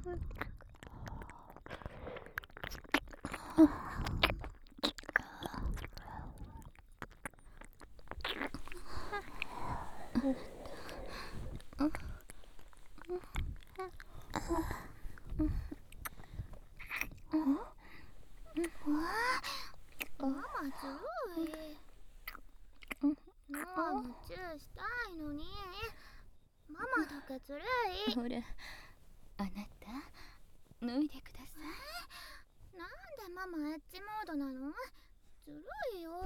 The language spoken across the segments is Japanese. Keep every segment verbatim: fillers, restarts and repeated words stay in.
ママずるい。ノアもチューしたいのに、ママだけずるい。 ほら、あなた脱いでください。なんでママエッジモードなの？ずるいよ。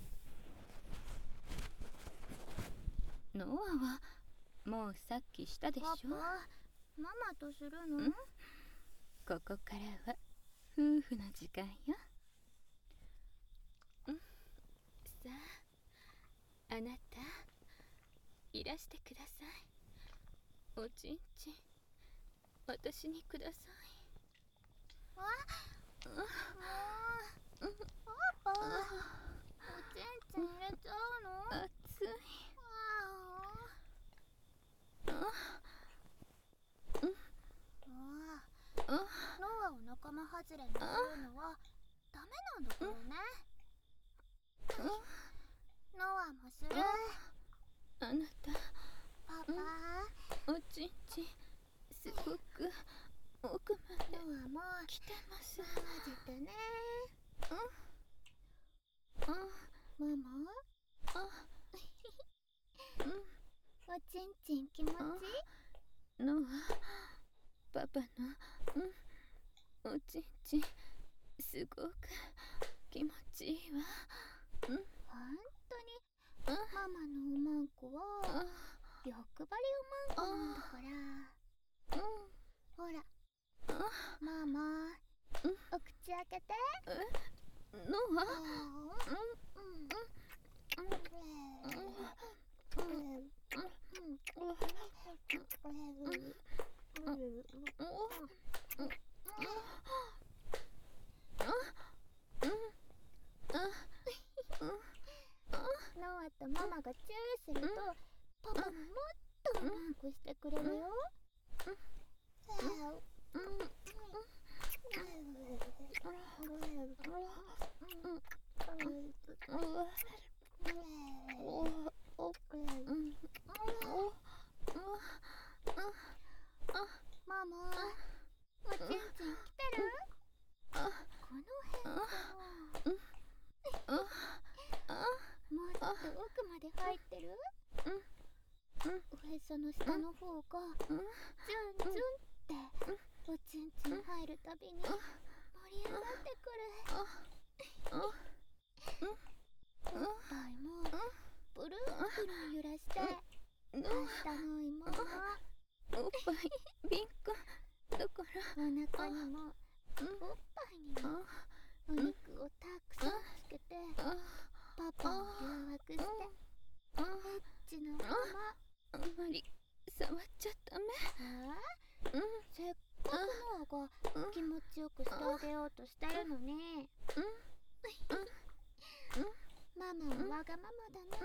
ノアはもうさっきしたでしょ。 パパ、ママとするの？ ここからは夫婦の時間よ。うん、さあ、あなたいらしてください。おちんちん私にください。 あ、もうパパ、おちんちん入れちゃうの？ 熱い。 ノアを仲間外れにするのはダメなんだからね。ノアもする。 あなたパパ、 おちんちんすごく奥までノアも来てます。 混ぜてね。ママ、おちんちん気持ちいい？ ノア、パパのおちんちんすごく気持ちいいわ。 ほんとにママのおまんこは欲張りおまんこなんだから。ほら、ママ、お口開けて。 ノア、 ノアとママがチューするとパパももっとおまんこしてくれるよ。ママ、おちんちん来てる？この辺かな？もっと奥まで入ってる？おへその下の方がズンズンっておちんちん入るたびに盛り上がってくる。おっぱいもブルンブルン揺らして明日の芋もおっぱいビンコだから、 お腹にもおっぱいにもお肉をたくさんつけてパパを誘惑してエッチなまま。 あんまり触っちゃダメ。 え？せっかくノアが気持ちよくしてあげようとしてるのに。ママはわがままだな。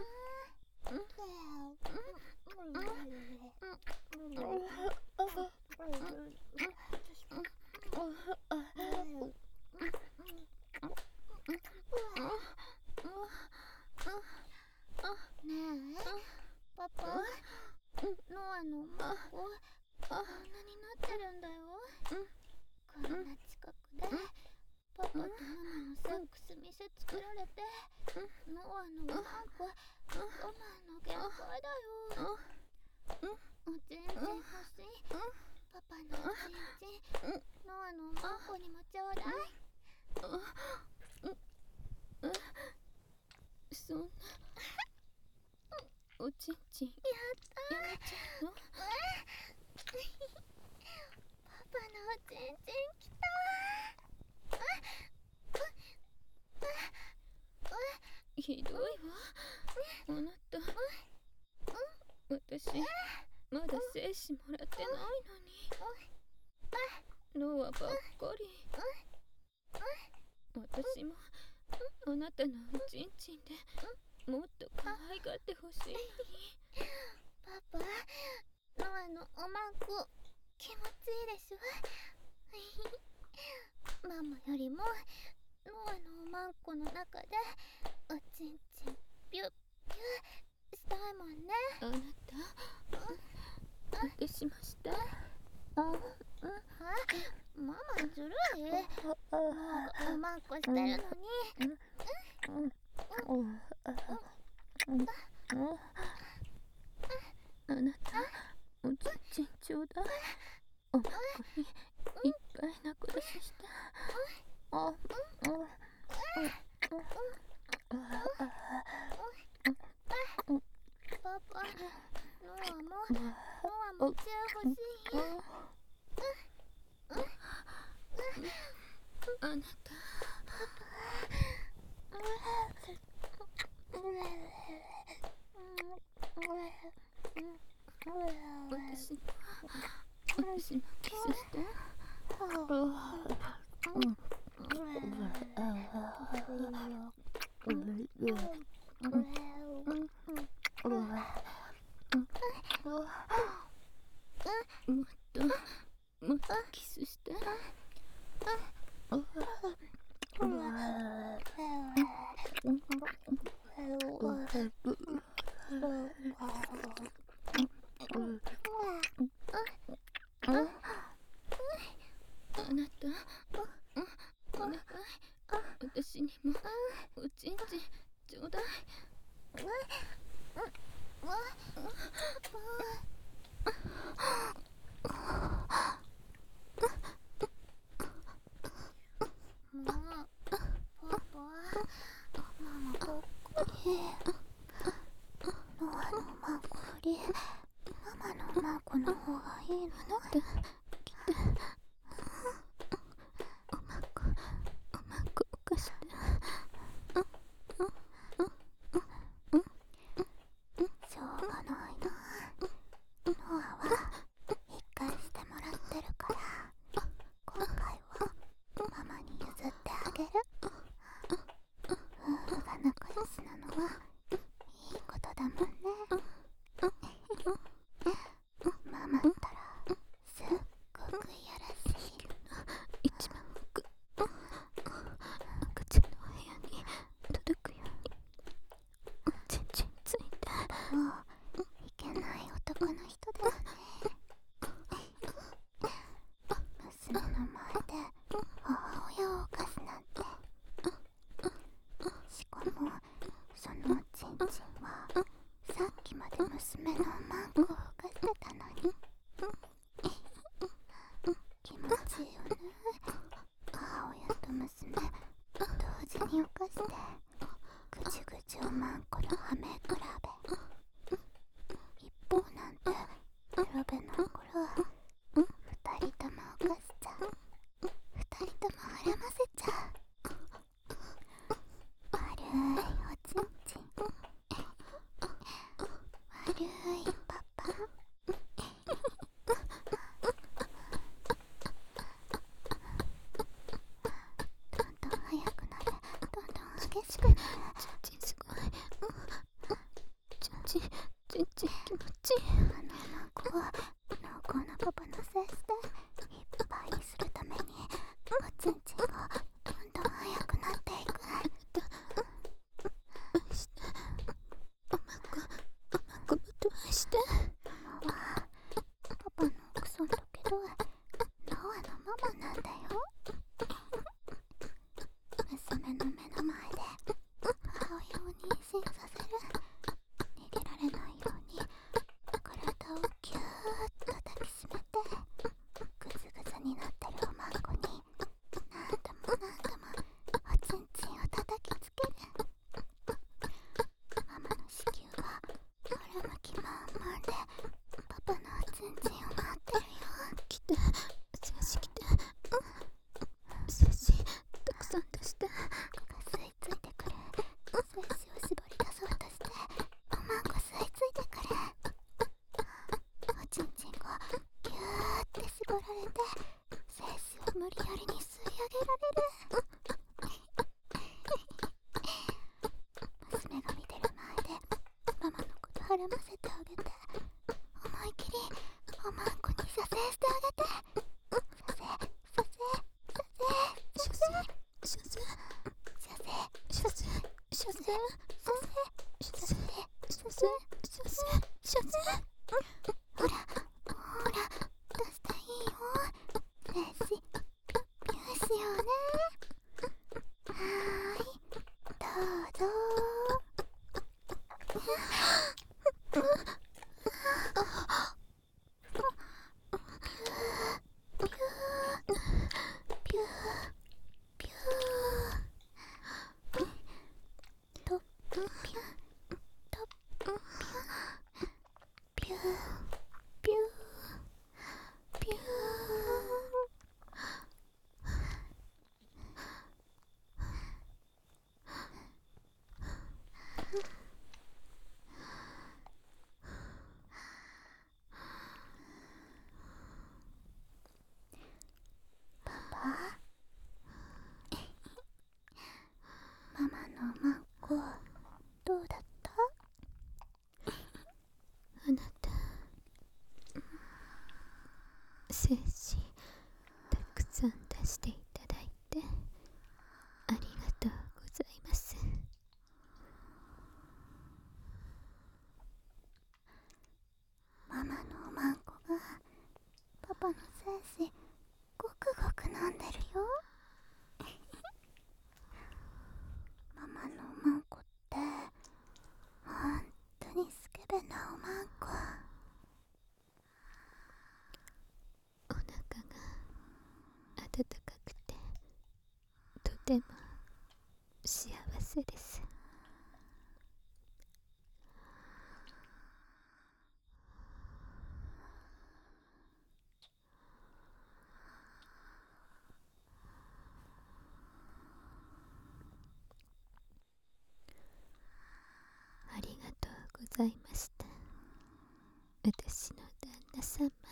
ねえ、パパ、ノアのおまんここんなになってるんだよ。こんな近くでパパとママのセックス見せつけられてノアのおまんこ我慢の限界だよ。おちんちん欲しい？パパのおちんちんノアのおまんこにもちょうだい。 そんなおちんちんやったやめちゃうの？ パパのおちんちんきた。 ひどいわ、あなた。私まだ精子もらってないのに。ノアばっかり。私もあなたのおちんちんでもっと可愛がってほしいのに。 パパ、ノアのおまんこ気持ちいいでしょ。ママよりもノアのおまんこの中でおちんちんピュッピュッしたいもんね。 あなた、どうしました？ あ、ママずるい。もうおまんこしてるのに。 あなた、おちんちんちょうだい。おまんこにいっぱいなこ出しした。あ、 パパ、ノアもノアもチュー欲しいよ。 あなた、私も私もキスして。もっともっとキスして。あなた、お願い、私にもおちんちんちょうだい。 もうパパ、ママこっこいい。ノアのおまんこよりママのおまんこの方がいいのね。 おまんこ、おまんこ貸して。 しょうがないな。ノアは一回してもらってるから、今回はママに譲ってあげる。夫婦が仲良しなのはいいことだもんね。ママったらすっごくいやらしい。 一番奥、赤ちゃんのお部屋に届くようにおちんちんついて。 もういけない男の人だよね。娘の前で母親を犯すなんて。しかもそのおちんちんはさっきまで娘のおまんこを犯してたのに。気持ちいいよね。母親と娘同時に犯してぐちぐちおまんこのはめ比べ。一方なんてベロベの頃二人とも犯しちゃう。二人とも絡ませちゃう。悪いおちんちん、悪いパパ。どんどん速くなる。どんどん激しくなる。 ちんちんすごい。ちんちん、ちんちん気持ちいい。 あのおまんこを濃厚なパパのせいしていっぱいにするためにおちんちんがどんどん速くなっていく。 愛して。おまんこ、おまんこもっと愛して。 ママはパパの奥さんだけどノアのママなんだよ。娘の目の前で母親を妊娠させる。逃げられないように体をギューッと抱きしめてグズグズになってるおまんこに何度も何度もおちんちんを叩きつける。ママの子宮が春向きまんまんでパパのおちんちんを待ってるよ。 来て、精子来て。精子たくさん出して。 が吸い付いてくる。精子を絞り出そうとしておまんこ吸い付いてくる。おちんちんがギューって絞られて精子を無理やりに吸い上げられる。娘が見てる前でママのことはらませてあげて思い切りおまんこに射精してあげて。 させてさせさせさせほらほら出したらいいよ。レシピューしようね。はーいどうぞ。ママのマンコどうだった？ あなた精子たくさん出していただいてありがとうございます。 ママのおまんこがパパの精子ごくごく飲んでるよ。ママのおまんこってほんとにスケベなおまんこ。 お腹が温かくてとても幸せです。ありがとうございました。私の旦那様。